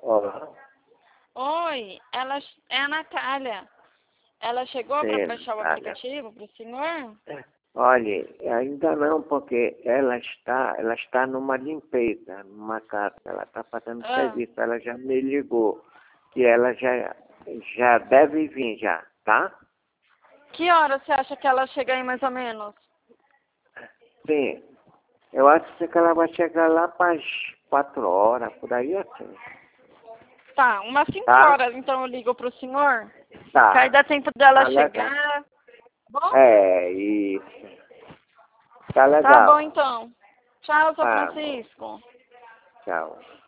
Ó, Oi, ela é a Natália. Ela chegou para sim, baixar o Natália. aplicativo para o senhor? Olha, ainda não, porque ela está numa limpeza, numa casa, ela está fazendo Ah, serviço, ela já me ligou, que ela já deve vir já, tá? que hora você acha que ela chega aí mais ou menos? Sim, eu acho que ela vai chegar lá para as 4 horas, por aí assim, Tá, umas 5 tá? horas então eu ligo pro senhor. Que aí Tá, dá tempo dela tá legal. chegar. Bom? É, isso, tá Tá bom legal. então. Tchau, seu Tá bom, Francisco. tchau.